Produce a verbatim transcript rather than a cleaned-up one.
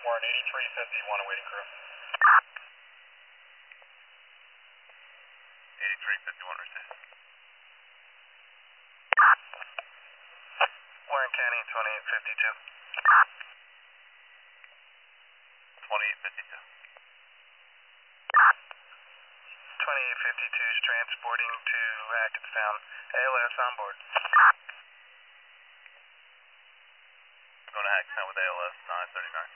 Warren eighty-three fifty-one awaiting crew. eighty-three fifty-one received. Warren County twenty-eight fifty-two. twenty-eight fifty-two. twenty-eight fifty-two is transporting to Hackettstown. A L S on board. Going to Hackettstown with A L S nine thirty-nine.